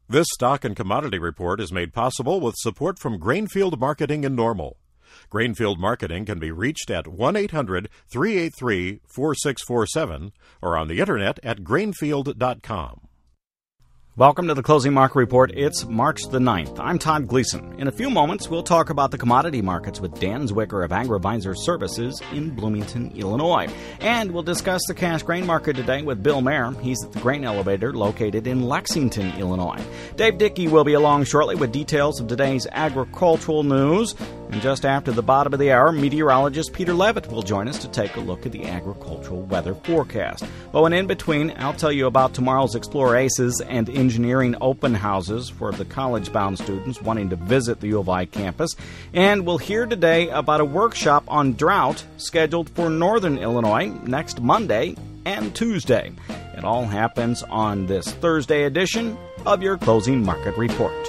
This stock and commodity report is made possible with support from Grainfield Marketing in Normal. Grainfield Marketing can be reached at 1-800-383-4647 or on the internet at grainfield.com. Welcome to the Closing Market Report. It's March the 9th. I'm Todd Gleason. In a few moments, we'll talk about the commodity markets with Dan Zwicker of AgriVisor Services in Bloomington, Illinois. And we'll discuss the cash grain market today with Bill Mayer. He's at the Grain Elevator located in Lexington, Illinois. Dave Dickey will be along shortly with details of today's agricultural news. And just after the bottom of the hour, meteorologist Peter Levitt will join us to take a look at the agricultural weather forecast. Oh, and in between, I'll tell you about tomorrow's Explore ACES and engineering open houses for the college-bound students wanting to visit the U of I campus. And we'll hear today about a workshop on drought scheduled for Northern Illinois next Monday and Tuesday. It all happens on this Thursday edition of your Closing Market Report.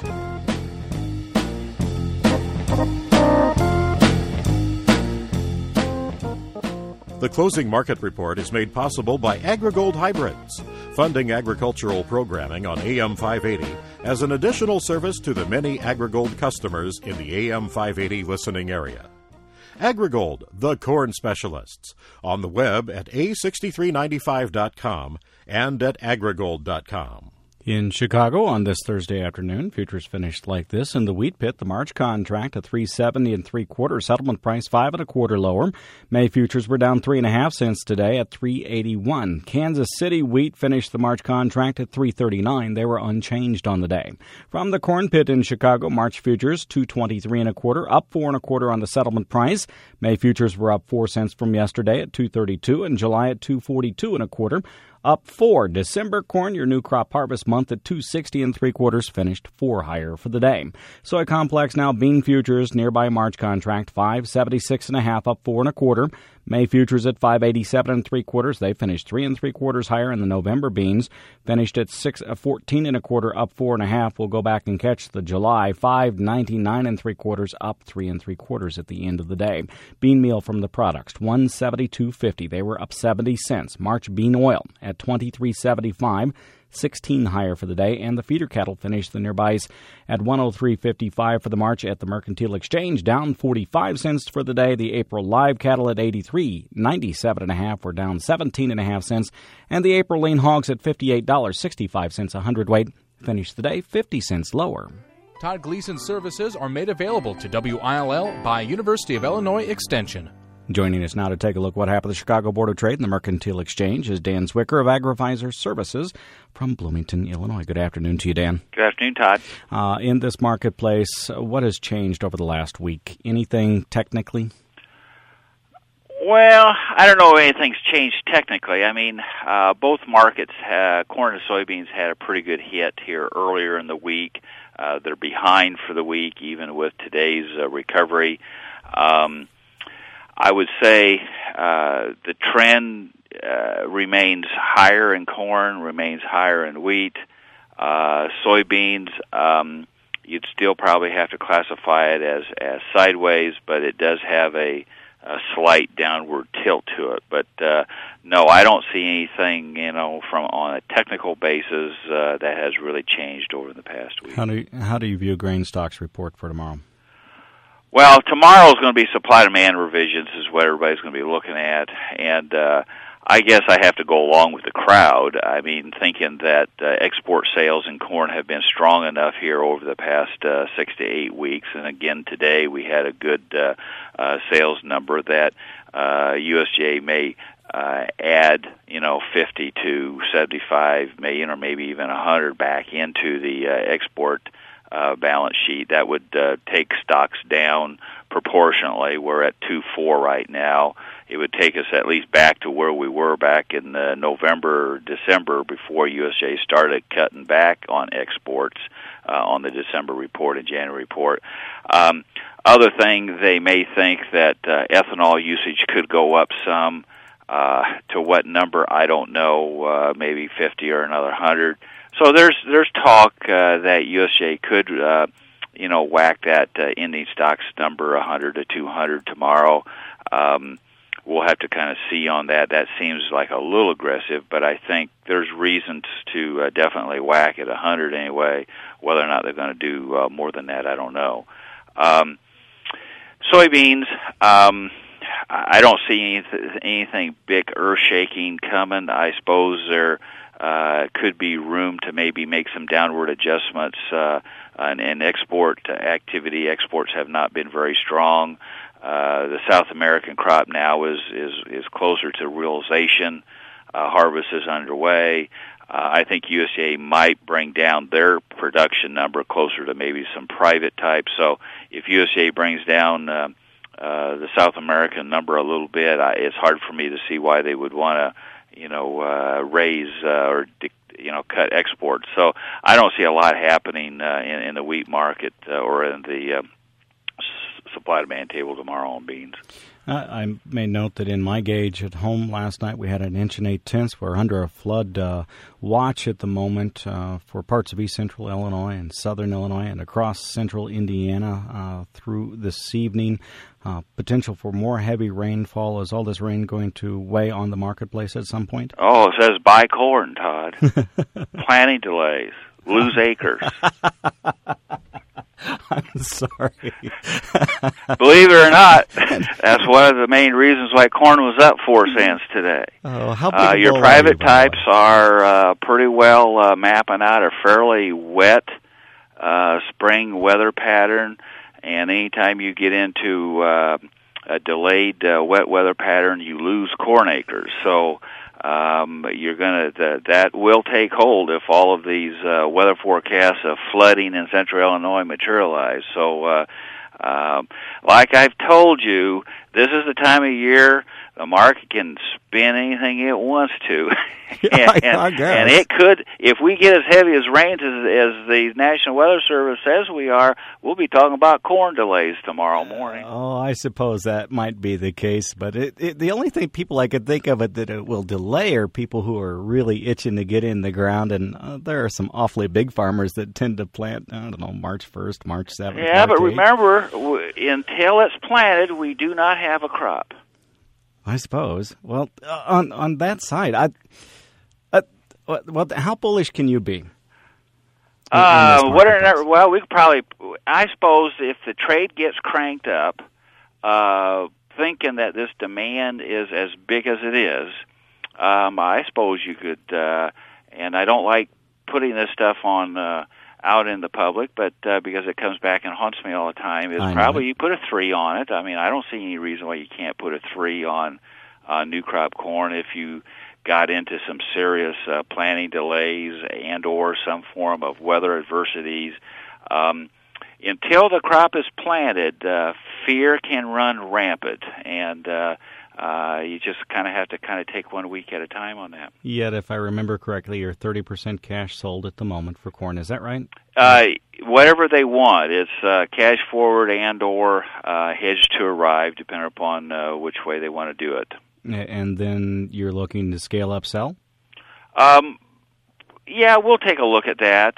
The Closing Market Report is made possible by AgriGold Hybrids, funding agricultural programming on AM 580 as an additional service to the many AgriGold customers in the AM 580 listening area. AgriGold, the corn specialists, on the web at a6395.com and at agrigold.com. In Chicago on this Thursday afternoon, futures finished like this. In the wheat pit, the March contract at $3.70 3/4, settlement price 5 1/4 lower. May futures were down 3.5 cents today at $3.81. Kansas City wheat finished the March contract at $3.39. They were unchanged on the day. From the corn pit in Chicago, March futures $2.23 1/4, up 4 1/4 on the settlement price. May futures were up 4 cents from yesterday at $2.32, and July at $2.42 1/4. Up 4. December corn, your new crop harvest month at $2.60 3/4, finished 4 higher for the day. Soy complex now bean futures nearby March contract $5.76 1/2, up 4 1/4. May futures at $5.87 3/4. They finished 3 3/4 higher, and the November beans finished at $6.14 1/4, up 4 1/2. We'll go back and catch the July $5.99 3/4, up 3 3/4 at the end of the day. Bean meal from the products $1.7250. They were up 70 cents. March bean oil at $23.75. 16 higher for the day, and the feeder cattle finished the nearbys at $103.55 for the March at the Mercantile Exchange, down 45 cents for the day. The April live cattle at $83.97 1/2 were down 17.5 cents, and the April lean hogs at $58.65 a hundredweight finished the day 50 cents lower. Todd Gleason services are made available to WILL by University of Illinois Extension. Joining us now to take a look at what happened at the Chicago Board of Trade and the Mercantile Exchange is Dan Zwicker of AgriVisor Services from Bloomington, Illinois. Good afternoon to you, Dan. Good afternoon, Todd. In this marketplace, what has changed over the last week? Anything technically? Well, I don't know if anything's changed technically. I mean, both markets, corn and soybeans, had a pretty good hit here earlier in the week. They're behind for the week, even with today's recovery. I would say the trend remains higher in corn, remains higher in wheat. Soybeans, you'd still probably have to classify it as sideways, but it does have a slight downward tilt to it. But no, I don't see anything, from on a technical basis that has really changed over the past week. How do you view grain stocks report for tomorrow? Well, tomorrow's going to be supply-demand revisions is what everybody's going to be looking at, and I guess I have to go along with the crowd. I mean, thinking that export sales in corn have been strong enough here over the past 6 to 8 weeks, and again today we had a good sales number that USDA may add, 50 to 75 million or maybe even 100 back into the export balance sheet. That would take stocks down proportionally. We're at 2.4 right now. It would take us at least back to where we were back in November, December, before USDA started cutting back on exports on the December report and January report. Other thing, they may think that ethanol usage could go up some. To what number, I don't know, maybe 50 or another 100. So there's talk that USDA could, whack that ending stocks number 100 to 200 tomorrow. we'll have to kind of see on that. That seems like a little aggressive, but I think there's reasons to definitely whack at 100 anyway. Whether or not they're going to do more than that, I don't know. Soybeans, I don't see anything big, earth-shaking coming. I suppose there could be room to maybe make some downward adjustments in export activity. Exports have not been very strong. The South American crop now is closer to realization. Harvest is underway. I think USDA might bring down their production number closer to maybe some private type. So if USDA brings down the South American number a little bit, it's hard for me to see why they would want to, raise or cut exports. So I don't see a lot happening in the wheat market or in the supply-demand table tomorrow on beans. I may note that in my gauge at home last night we had 1 8/10". We're under a flood watch at the moment for parts of east central Illinois and southern Illinois and across central Indiana through this evening. Potential for more heavy rainfall. Is all this rain going to weigh on the marketplace at some point? Oh, it says buy corn, Todd. Planting delays. Lose acres. I'm sorry. Believe it or not, that's one of the main reasons why corn was up 4 cents today. Oh, how big your private types are pretty well mapping out a fairly wet spring weather pattern, and anytime you get into a delayed wet weather pattern, you lose corn acres. So you're that will take hold if all of these weather forecasts of flooding in central Illinois materialize. So, like I've told you, this is the time of year the market can spin anything it wants to. and it could, if we get as heavy as rains as the National Weather Service says we are, we'll be talking about corn delays tomorrow morning. Oh, I suppose that might be the case, but the only thing people I could think of that it will delay are people who are really itching to get in the ground, and there are some awfully big farmers that tend to plant, I don't know, March 1st, March 7th. Yeah, March but 8th. remember, until it's planted, we do not have a crop. I suppose. Well, on that side, how bullish can you be? Well, we could probably. I suppose if the trade gets cranked up, thinking that this demand is as big as it is, I suppose you could. And I don't like putting this stuff on out in the public, but because it comes back and haunts me all the time, is probably you put a 3 on it. I mean, I don't see any reason why you can't put a 3 on new crop corn if you got into some serious planting delays and or some form of weather adversities. Until the crop is planted, fear can run rampant, and you just kind of have to take 1 week at a time on that. Yet, if I remember correctly, you're 30% cash sold at the moment for corn. Is that right? Whatever they want. It's cash forward and or hedged to arrive, depending upon which way they want to do it. And then you're looking to scale up sell? Yeah, we'll take a look at that.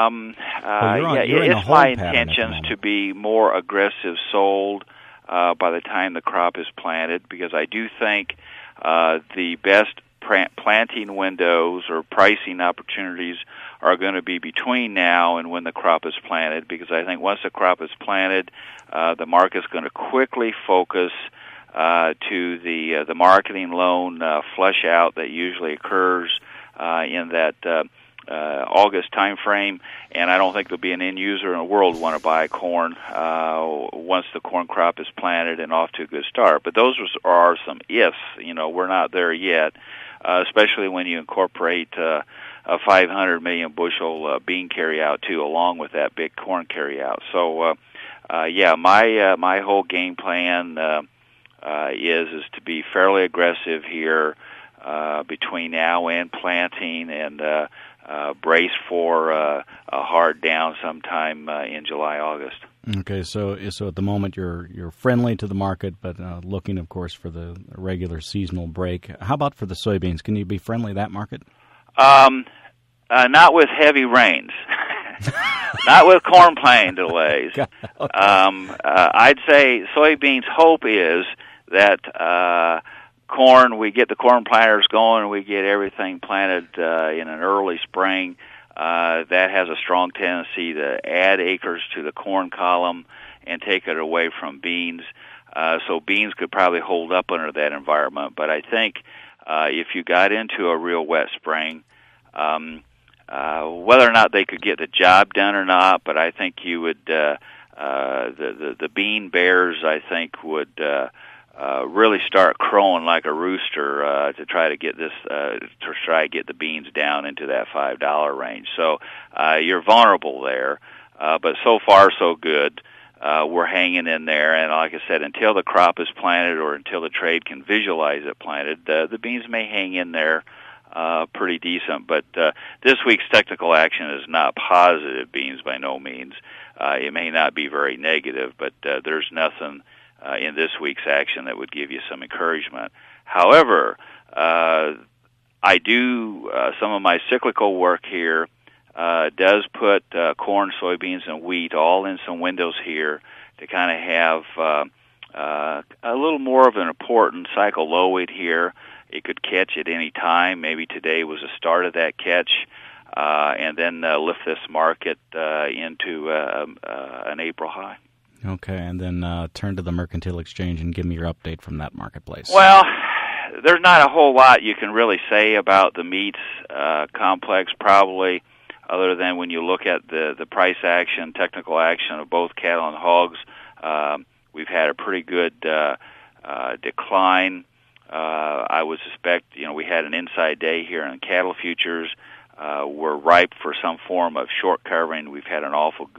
It's my intentions to be more aggressive sold by the time the crop is planted, because I do think the best planting windows or pricing opportunities are going to be between now and when the crop is planted, because I think once the crop is planted, the market's going to quickly focus to the marketing loan flush out that usually occurs in that August time frame, and I don't think there'll be an end user in the world who want to buy corn once the corn crop is planted and off to a good start. But those are some ifs. We're not there yet, especially when you incorporate a 500 million bushel bean carryout too, along with that big corn carryout. So, my whole game plan is to be fairly aggressive here between now and planting, and brace for a hard down sometime in July, August. Okay, so at the moment you're friendly to the market, but looking, of course, for the regular seasonal break. How about for the soybeans? Can you be friendly that market? Not with heavy rains. Not with corn planting delays. Okay. I'd say soybeans' hope is that corn, we get the corn planters going, and we get everything planted in an early spring. That has a strong tendency to add acres to the corn column and take it away from beans. So beans could probably hold up under that environment. But I think if you got into a real wet spring, whether or not they could get the job done or not, but I think you would the bean bears, I think, would really start crowing like a rooster to try to get the beans down into that $5 range. So you're vulnerable there, but so far so good. We're hanging in there, and like I said, until the crop is planted or until the trade can visualize it planted, the beans may hang in there pretty decent. But this week's technical action is not positive beans by no means. It may not be very negative, but there's nothing in this week's action that would give you some encouragement. However, I do some of my cyclical work here does put corn, soybeans, and wheat all in some windows here to kind of have a little more of an important cycle low weight here. It could catch at any time. Maybe today was the start of that catch, and then lift this market into an April high. Okay, and then turn to the Mercantile Exchange and give me your update from that marketplace. Well, there's not a whole lot you can really say about the meats complex, probably, other than when you look at the price action, technical action of both cattle and hogs. We've had a pretty good decline. I would suspect, we had an inside day here in cattle futures. We're ripe for some form of short covering. We've had an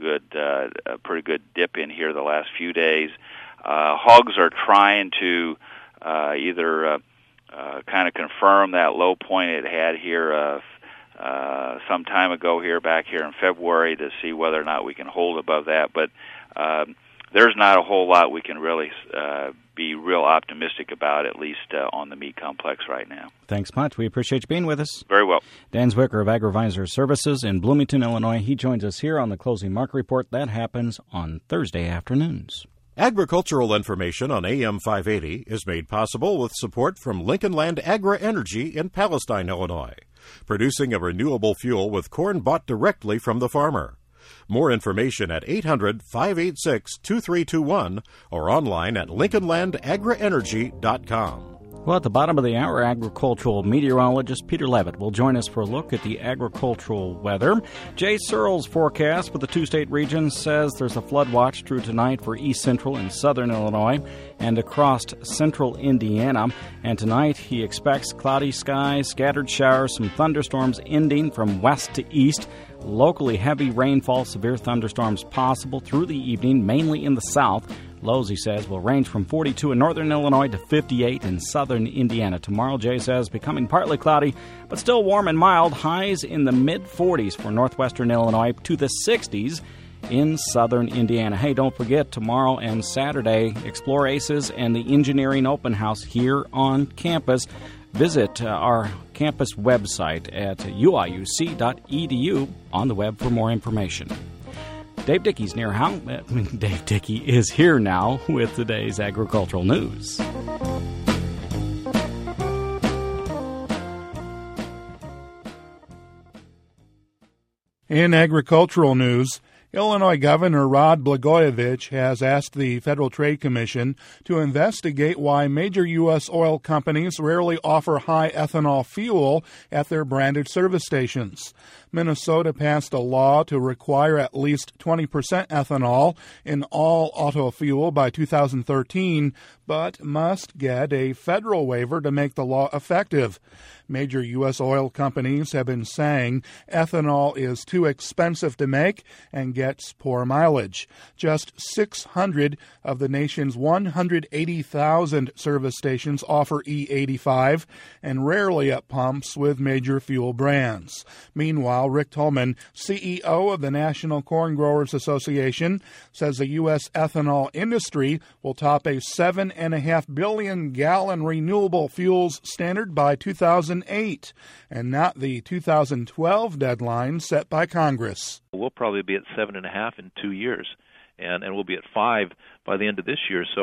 a pretty good dip in here the last few days. Hogs are trying to either kind of confirm that low point it had here some time ago here, back here in February, to see whether or not we can hold above that. But there's not a whole lot we can really be real optimistic about, at least on the meat complex right now. Thanks much. We appreciate you being with us. Very well. Dan Zwicker of AgriVisor Services in Bloomington, Illinois. He joins us here on the Closing Market Report. That happens on Thursday afternoons. Agricultural information on AM 580 is made possible with support from Lincoln Land Agri-Energy in Palestine, Illinois, producing a renewable fuel with corn bought directly from the farmer. More information at 800-586-2321 or online at lincolnlandagrienergy.com. Well, at the bottom of the hour, agricultural meteorologist Peter Levitt will join us for a look at the agricultural weather. Jay Searle's forecast for the two-state region says there's a flood watch through tonight for east central and southern Illinois and across central Indiana. And tonight he expects cloudy skies, scattered showers, some thunderstorms ending from west to east. Locally heavy rainfall, severe thunderstorms possible through the evening, mainly in the south. Lows, he says, will range from 42 in northern Illinois to 58 in southern Indiana. Tomorrow, Jay says, becoming partly cloudy, but still warm and mild. Highs in the mid-40s for northwestern Illinois to the 60s in southern Indiana. Hey, don't forget, tomorrow and Saturday, Explore ACES and the Engineering Open House here on campus. Visit our campus website at uiuc.edu on the web for more information. Dave Dickey's Dave Dickey is here now with today's agricultural news. In agricultural news, Illinois Governor Rod Blagojevich has asked the Federal Trade Commission to investigate why major U.S. oil companies rarely offer high ethanol fuel at their branded service stations. Minnesota passed a law to require at least 20% ethanol in all auto fuel by 2013, but must get a federal waiver to make the law effective. Major U.S. oil companies have been saying ethanol is too expensive to make and gets poor mileage. Just 600 of the nation's 180,000 service stations offer E85 and rarely at pumps with major fuel brands. Meanwhile, Rick Tolman, CEO of the National Corn Growers Association, says the U.S. ethanol industry will top a 7.5 billion gallon renewable fuels standard by 2008, and not the 2012 deadline set by Congress. We'll probably be at 7.5 in 2 years, and we'll be at 5 by the end of this year. So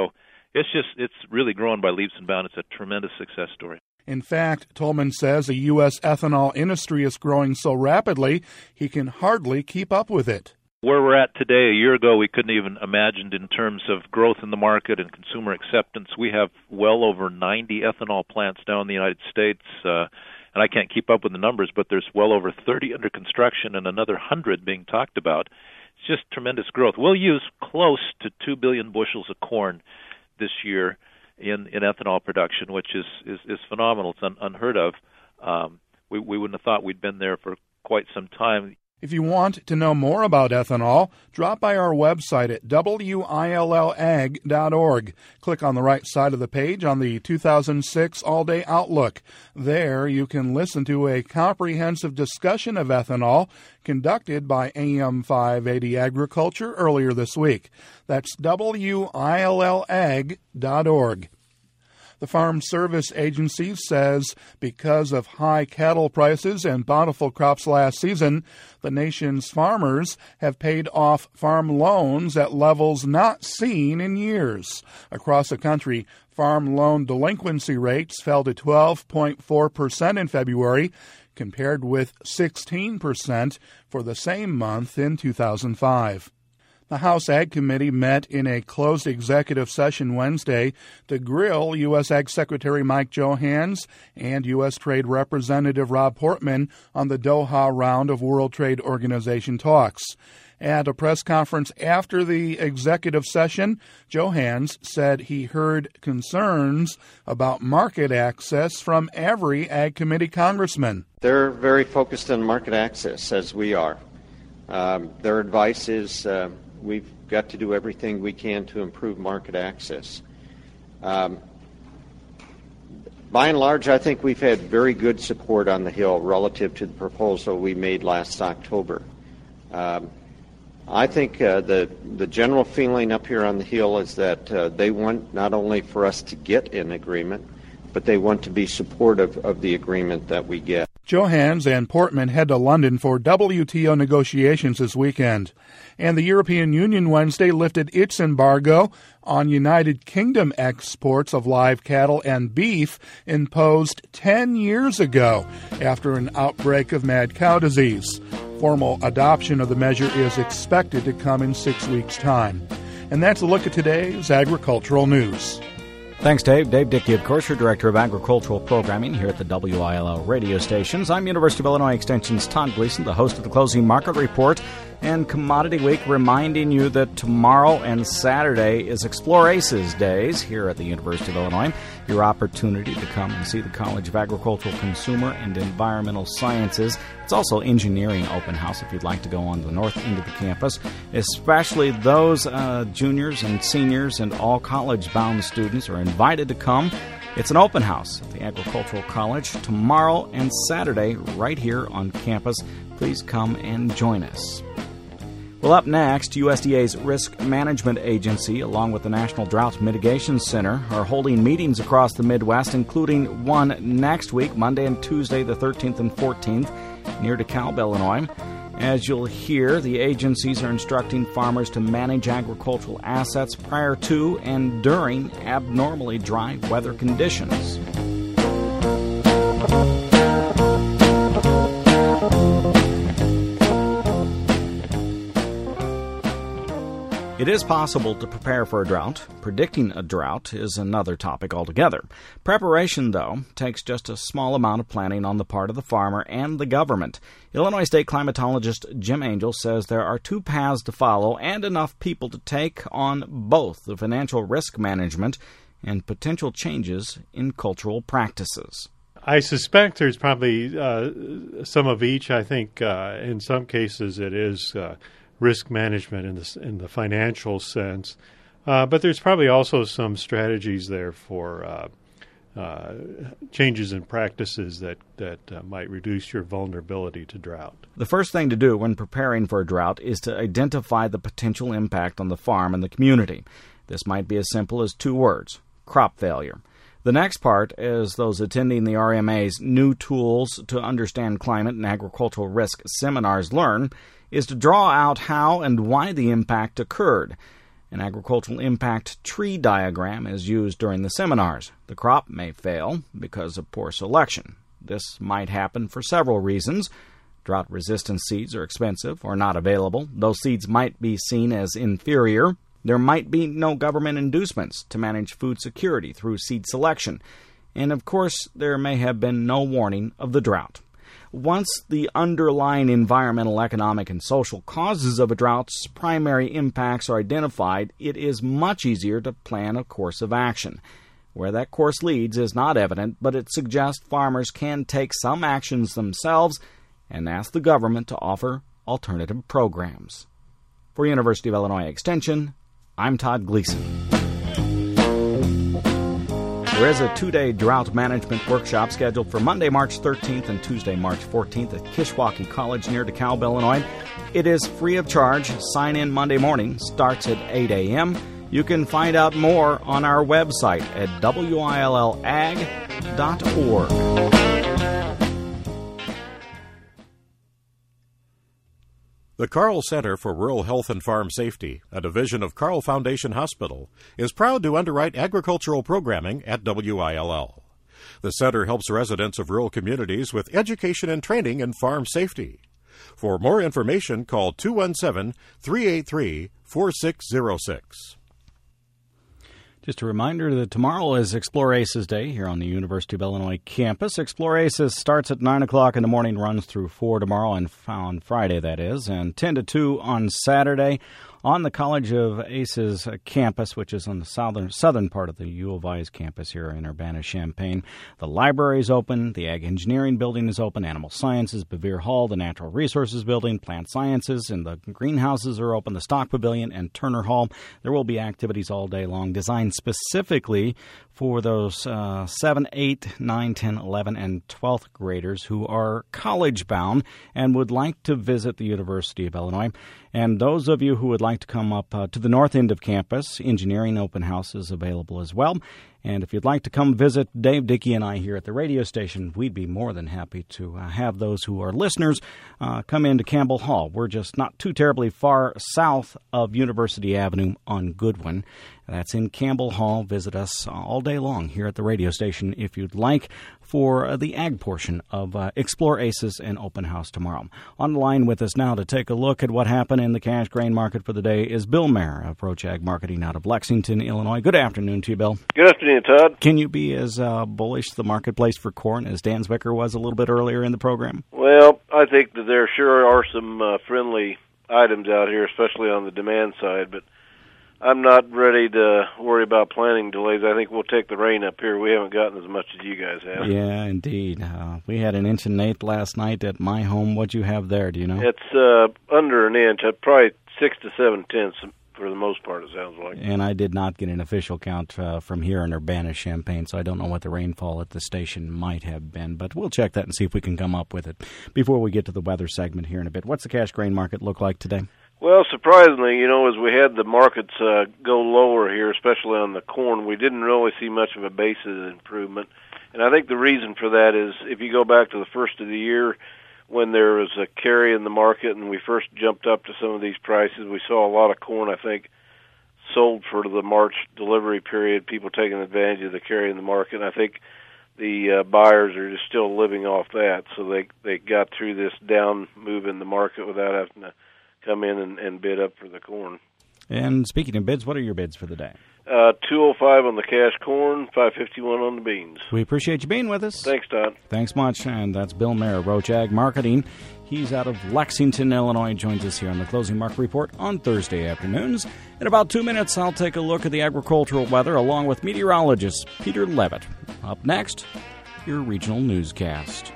it's really growing by leaps and bounds. It's a tremendous success story. In fact, Tolman says the U.S. ethanol industry is growing so rapidly he can hardly keep up with it. Where we're at today, a year ago, we couldn't even imagine in terms of growth in the market and consumer acceptance. We have well over 90 ethanol plants now in the United States, and I can't keep up with the numbers, but there's well over 30 under construction and another 100 being talked about. It's just tremendous growth. We'll use close to 2 billion bushels of corn this year in ethanol production, which is phenomenal. It's unheard of. We wouldn't have thought we'd been there for quite some time. If you want to know more about ethanol, drop by our website at willag.org. Click on the right side of the page on the 2006 All-Day Outlook. There you can listen to a comprehensive discussion of ethanol conducted by AM 580 Agriculture earlier this week. That's willag.org. The Farm Service Agency says because of high cattle prices and bountiful crops last season, the nation's farmers have paid off farm loans at levels not seen in years. Across the country, farm loan delinquency rates fell to 12.4% in February, compared with 16% for the same month in 2005. The House Ag Committee met in a closed executive session Wednesday to grill U.S. Ag Secretary Mike Johanns and U.S. Trade Representative Rob Portman on the Doha round of World Trade Organization talks. At a press conference after the executive session, Johanns said he heard concerns about market access from every Ag Committee congressman. They're very focused on market access, as we are. Their advice is we've got to do everything we can to improve market access. By and large, I think we've had very good support on the Hill relative to the proposal we made last October. I think the general feeling up here on the Hill is that they want not only for us to get an agreement, but they want to be supportive of the agreement that we get. Johanns and Portman head to London for WTO negotiations this weekend. And the European Union Wednesday lifted its embargo on United Kingdom exports of live cattle and beef imposed 10 years ago after an outbreak of mad cow disease. Formal adoption of the measure is expected to come in 6 weeks' time. And that's a look at today's agricultural news. Thanks, Dave. Dave Dickey, of course, your Director of Agricultural Programming here at the WILL radio stations. I'm University of Illinois Extension's Todd Gleason, the host of the Closing Market Report and Commodity Week, reminding you that tomorrow and Saturday is Explore ACES Days here at the University of Illinois. Your opportunity to come and see the College of Agricultural, Consumer, and Environmental Sciences. It's also Engineering Open House if you'd like to go on the north end of the campus, especially those juniors and seniors and all college-bound students are invited to come. It's an open house at the Agricultural College tomorrow and Saturday right here on campus. Please come and join us. Well, up next, USDA's Risk Management Agency, along with the National Drought Mitigation Center, are holding meetings across the Midwest, including one next week, Monday and Tuesday, the 13th and 14th, near DeKalb, Illinois. As you'll hear, the agencies are instructing farmers to manage agricultural assets prior to and during abnormally dry weather conditions. It is possible to prepare for a drought. Predicting a drought is another topic altogether. Preparation, though, takes just a small amount of planning on the part of the farmer and the government. Illinois State climatologist Jim Angel says there are two paths to follow and enough people to take on both the financial risk management and potential changes in cultural practices. I suspect there's probably some of each. I think in some cases it is risk management in the financial sense, but there's probably also some strategies there for changes in practices that might reduce your vulnerability to drought. The first thing to do when preparing for a drought is to identify the potential impact on the farm and the community. This might be as simple as 2 words: crop failure. The next part, as those attending the RMA's New Tools to Understand Climate and Agricultural Risk seminars learn, is to draw out how and why the impact occurred. An agricultural impact tree diagram is used during the seminars. The crop may fail because of poor selection. This might happen for several reasons. Drought-resistant seeds are expensive or not available. Those seeds might be seen as inferior. There might be no government inducements to manage food security through seed selection. And, of course, there may have been no warning of the drought. Once the underlying environmental, economic, and social causes of a drought's primary impacts are identified, it is much easier to plan a course of action. Where that course leads is not evident, but it suggests farmers can take some actions themselves and ask the government to offer alternative programs. For University of Illinois Extension, I'm Todd Gleason. There is a 2-day drought management workshop scheduled for Monday, March 13th and Tuesday, March 14th at Kishwaukee College near DeKalb, Illinois. It is free of charge. Sign in Monday morning. Starts at 8 a.m. You can find out more on our website at willag.org. The Carle Center for Rural Health and Farm Safety, a division of Carle Foundation Hospital, is proud to underwrite agricultural programming at WILL. The center helps residents of rural communities with education and training in farm safety. For more information, call 217-383-4606. Just a reminder that tomorrow is Explore ACES Day here on the University of Illinois campus. Explore ACES starts at 9 o'clock in the morning, runs through 4 tomorrow, and on Friday, that is, and 10 to 2 on Saturday on the College of ACES campus, which is on the southern part of the U of I's campus here in Urbana-Champaign. The library is open. The Ag Engineering Building is open. Animal Sciences, Bevere Hall, the Natural Resources Building, Plant Sciences, and the greenhouses are open. The Stock Pavilion and Turner Hall. There will be activities all day long designed specifically for those 7, 8, 9, 10, 11, and 12th graders who are college-bound and would like to visit the University of Illinois. And those of you who would like to come up to the north end of campus, engineering open house is available as well. And if you'd like to come visit Dave Dickey and I here at the radio station, we'd be more than happy to have those who are listeners come into Campbell Hall. We're just not too terribly far south of University Avenue on Goodwin. That's in Campbell Hall. Visit us all day long here at the radio station if you'd like for the ag portion of Explore ACES and Open House tomorrow. On the line with us now to take a look at what happened in the cash grain market for the day is Bill Mayer of Roach Ag Marketing out of Lexington, Illinois. Good afternoon to you, Bill. Good afternoon, Todd. Can you be as bullish the marketplace for corn as Dan Zwicker was a little bit earlier in the program? Well, I think that there sure are some friendly items out here, especially on the demand side, but I'm not ready to worry about planting delays. I think we'll take the rain up here. We haven't gotten as much as you guys have. Yeah, indeed. We had 1.8 inches last night at my home. What'd you have there, do you know? It's under an inch, probably 6 to 7 tenths for the most part, it sounds like. And I did not get an official count from here in Urbana-Champaign, so I don't know what the rainfall at the station might have been, but we'll check that and see if we can come up with it before we get to the weather segment here in a bit. What's the cash grain market look like today? Well, surprisingly, as we had the markets go lower here, especially on the corn, we didn't really see much of a basis improvement. And I think the reason for that is if you go back to the first of the year when there was a carry in the market and we first jumped up to some of these prices, we saw a lot of corn, I think, sold for the March delivery period, people taking advantage of the carry in the market. And I think the buyers are just still living off that, so they got through this down move in the market without having to come in and bid up for the corn. And speaking of bids, what are your bids for the day? $205 on the cash corn, $551 on the beans. We appreciate you being with us. Thanks, Todd. Thanks much. And that's Bill Mayer, Roach Ag Marketing. He's out of Lexington, Illinois. Joins us here on the Closing Market Report on Thursday afternoons. In about 2 minutes, I'll take a look at the agricultural weather along with meteorologist Peter Levitt. Up next, your regional newscast.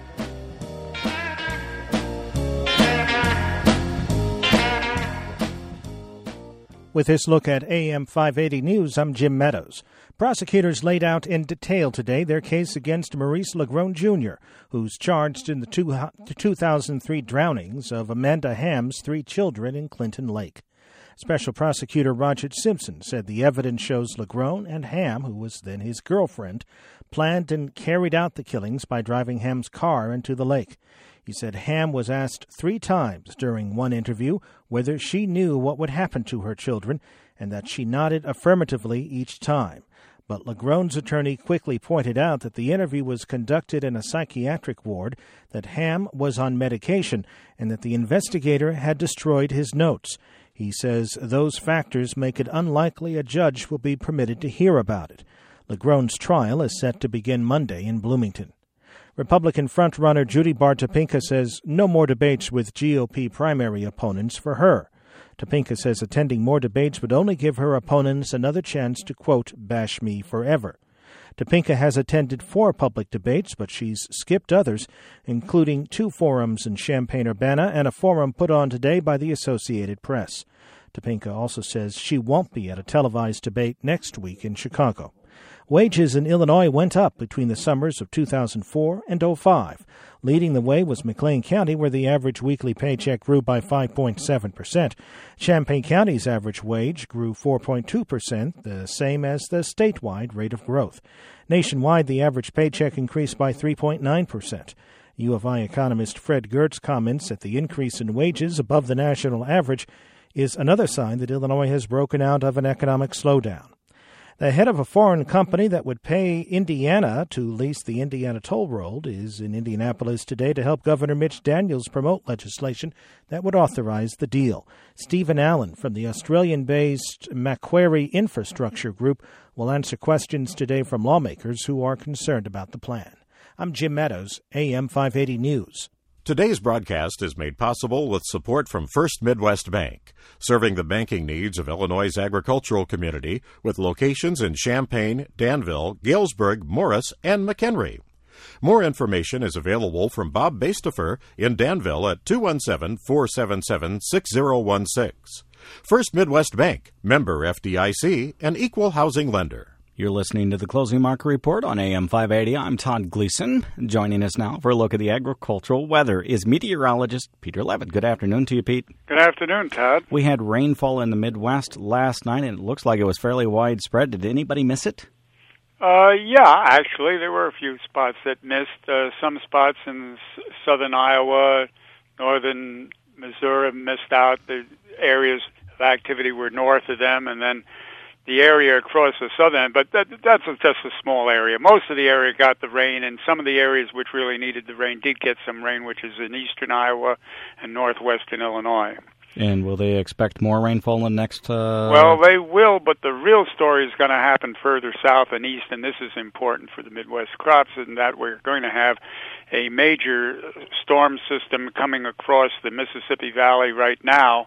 With this look at AM 580 News, I'm Jim Meadows. Prosecutors laid out in detail today their case against Maurice Lagrone Jr., who's charged in the 2003 drownings of Amanda Ham's 3 children in Clinton Lake. Special Prosecutor Roger Simpson said the evidence shows Lagrone and Ham, who was then his girlfriend, planned and carried out the killings by driving Ham's car into the lake. He said Ham was asked 3 times during one interview whether she knew what would happen to her children, and that she nodded affirmatively each time. But LaGrone's attorney quickly pointed out that the interview was conducted in a psychiatric ward, that Ham was on medication, and that the investigator had destroyed his notes. He says those factors make it unlikely a judge will be permitted to hear about it. LaGrone's trial is set to begin Monday in Bloomington. Republican frontrunner Judy Bart Topinka says no more debates with GOP primary opponents for her. Topinka says attending more debates would only give her opponents another chance to, quote, bash me forever. Topinka has attended 4 public debates, but she's skipped others, including 2 forums in Champaign-Urbana and a forum put on today by the Associated Press. Topinka also says she won't be at a televised debate next week in Chicago. Wages in Illinois went up between the summers of 2004 and 2005. Leading the way was McLean County, where the average weekly paycheck grew by 5.7%. Champaign County's average wage grew 4.2%, the same as the statewide rate of growth. Nationwide, the average paycheck increased by 3.9%. U of I economist Fred Gertz comments that the increase in wages above the national average is another sign that Illinois has broken out of an economic slowdown. The head of a foreign company that would pay Indiana to lease the Indiana Toll Road is in Indianapolis today to help Governor Mitch Daniels promote legislation that would authorize the deal. Stephen Allen from the Australian-based Macquarie Infrastructure Group will answer questions today from lawmakers who are concerned about the plan. I'm Jim Meadows, AM 580 News. Today's broadcast is made possible with support from First Midwest Bank, serving the banking needs of Illinois' agricultural community with locations in Champaign, Danville, Galesburg, Morris, and McHenry. More information is available from Bob Bastefer in Danville at 217-477-6016. First Midwest Bank, member FDIC, and equal housing lender. You're listening to the Closing Market Report on AM 580. I'm Todd Gleason. Joining us now for a look at the agricultural weather is meteorologist Peter Levitt. Good afternoon to you, Pete. Good afternoon, Todd. We had rainfall in the Midwest last night, and it looks like it was fairly widespread. Did anybody miss it? Yeah, actually, there were a few spots that missed. Some spots in southern Iowa, northern Missouri missed out. The areas of activity were north of them, and then the area across the southern, but that's just a small area. Most of the area got the rain, and some of the areas which really needed the rain did get some rain, which is in eastern Iowa and northwestern Illinois. And will they expect more rainfall in the next... Well, they will, but the real story is going to happen further south and east, and this is important for the Midwest crops, in that we're going to have a major storm system coming across the Mississippi Valley right now,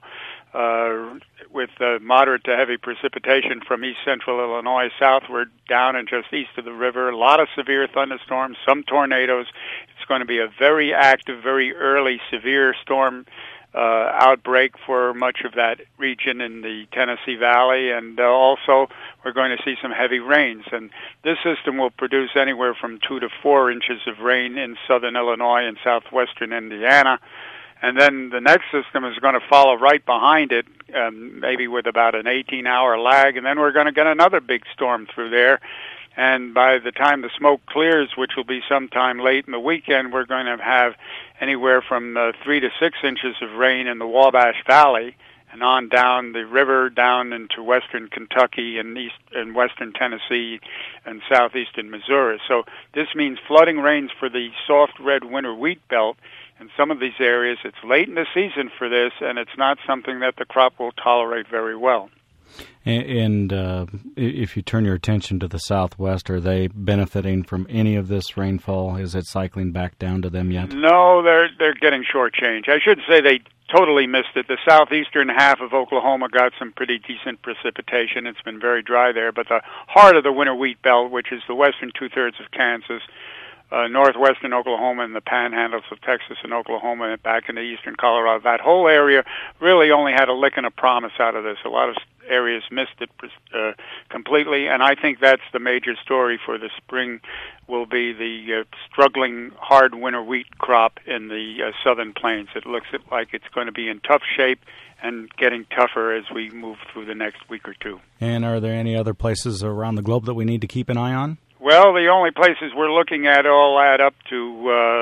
with moderate to heavy precipitation from east central Illinois southward down and just east of the river. A lot of severe thunderstorms, some tornadoes. It's going to be a very active, very early severe storm outbreak for much of that region in the Tennessee Valley, and also we're going to see some heavy rains. And this system will produce anywhere from 2 to 4 inches of rain in southern Illinois and southwestern Indiana. And then the next system is going to follow right behind it, maybe with about an 18-hour lag, and then we're going to get another big storm through there. And by the time the smoke clears, which will be sometime late in the weekend, we're going to have anywhere from 3 to 6 inches of rain in the Wabash Valley and on down the river, down into western Kentucky and east and western Tennessee and southeastern Missouri. So this means flooding rains for the soft red winter wheat belt. In some of these areas, it's late in the season for this, and it's not something that the crop will tolerate very well. And if you turn your attention to the Southwest, are they benefiting from any of this rainfall? Is it cycling back down to them yet? No, they're getting shortchanged. I should say they totally missed it. The southeastern half of Oklahoma got some pretty decent precipitation. It's been very dry there, but the heart of the winter wheat belt, which is the western two-thirds of Kansas, northwestern Oklahoma and the panhandles of Texas and Oklahoma and back into eastern Colorado, that whole area really only had a lick and a promise out of this. A lot of areas missed it completely, and I think that's the major story for the spring will be the struggling hard winter wheat crop in the southern plains. It looks like it's going to be in tough shape and getting tougher as we move through the next week or two. And are there any other places around the globe that we need to keep an eye on? Well, the only places we're looking at all add up to,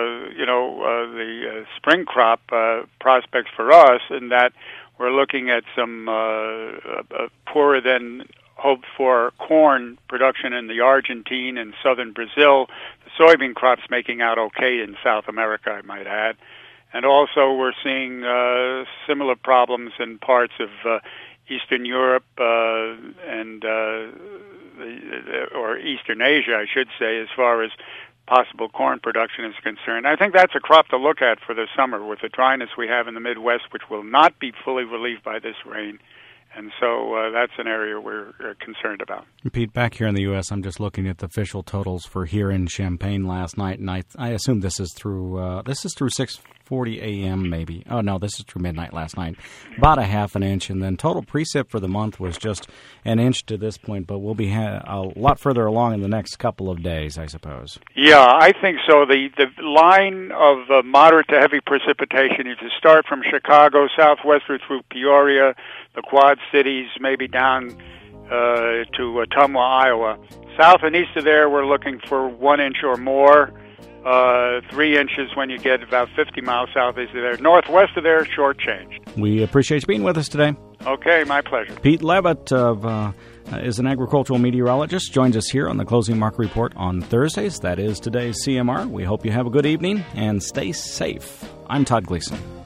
the spring crop prospects for us, in that we're looking at some poorer than hoped for corn production in the Argentine and southern Brazil. The soybean crop's making out okay in South America, I might add. And also we're seeing similar problems in parts of Eastern Europe or Eastern Asia, I should say, as far as possible corn production is concerned. I think that's a crop to look at for the summer with the dryness we have in the Midwest, which will not be fully relieved by this rain. And so that's an area we're concerned about. Pete, back here in the U.S., I'm just looking at the official totals for here in Champaign last night, and I assume this is through 6:40 a.m. maybe. Oh, no, this is through midnight last night. About a half an inch, and then total precip for the month was just an inch to this point, but we'll be a lot further along in the next couple of days, I suppose. Yeah, I think so. The line of moderate to heavy precipitation, you just start from Chicago, southwestward through Peoria, the Quad Cities, maybe down to Ottumwa, Iowa. South and east of there, we're looking for 1 inch or more. 3 inches when you get about 50 miles southeast of there. Northwest of there, shortchanged. We appreciate you being with us today. Okay, my pleasure. Pete Levitt is an agricultural meteorologist. Joins us here on the Closing Market Report on Thursdays. That is today's CMR. We hope you have a good evening and stay safe. I'm Todd Gleason.